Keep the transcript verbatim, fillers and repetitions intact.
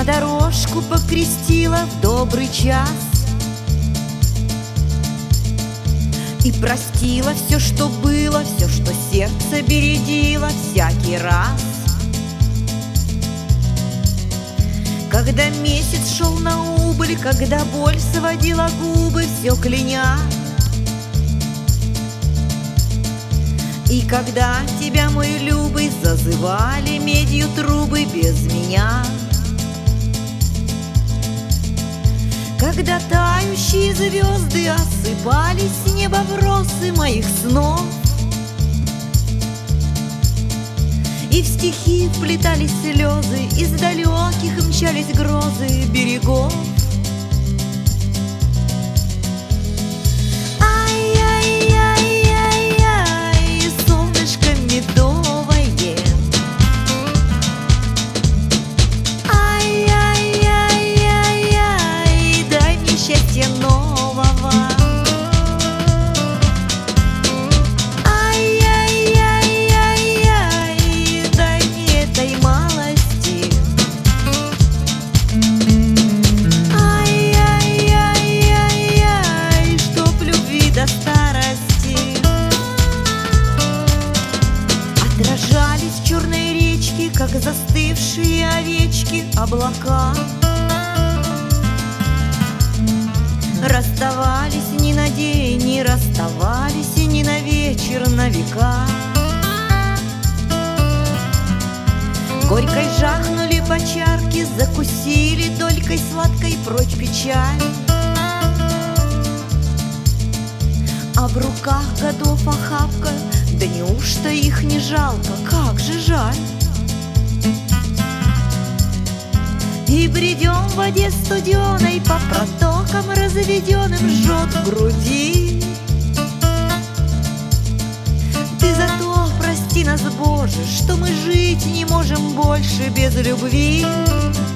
на дорожку покрестила в добрый час и простила все, что было, все, что сердце бередило всякий раз. Когда месяц шел на убыль, когда боль сводила губы, все кляня, и когда тебя, мой любый, зазывали медью трубы без меня, когда тающие звезды осыпались с неба в росы моих снов, и в стихи вплетались слезы, из далеких мчались грозы берегов. Ай-яй-яй-яй-яй, солнышко медовое, ай-яй-яй-яй-яй, дай мне счастья нового. Отражались в черной речке, как застывшие овечки, облака. Расставались ни на день, не расставались и ни на вечер, на века. Горькой жахнули по чарке, закусили долькой сладкой прочь печаль. А в руках годов охапка, да неужто их не жалко, как же жаль. И бредем в воде студеной, по протокам разведенным жжет в груди. Ты зато прости нас, Боже, что мы жить не можем больше без любви.